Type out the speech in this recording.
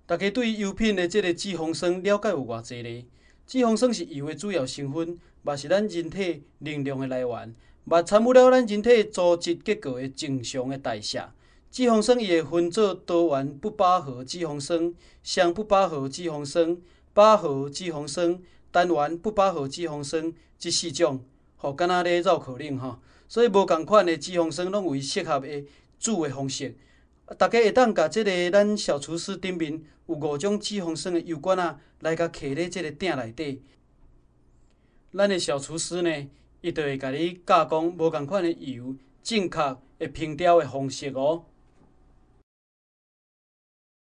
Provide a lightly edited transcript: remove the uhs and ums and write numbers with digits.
大家对油品的这个脂肪酸了解有偌济呢？脂肪酸是油的主要成分，嘛是咱人体能量的来源，嘛参与了咱人体组织结构的正常的代谢。脂肪酸伊会分做多元不饱和脂肪酸、双不饱和脂肪酸、饱和脂肪酸、单元不饱和脂肪酸这四种，敢若咧绕口令吼。所以无共款的脂肪酸拢有伊适合的煮的方式。大家会当甲即个咱小厨师顶面有5种脂肪酸的油管啊，来甲刻咧即个鼎内底。咱的小厨师呢，伊就会甲你教讲无共款的油正确的烹调的方式哦。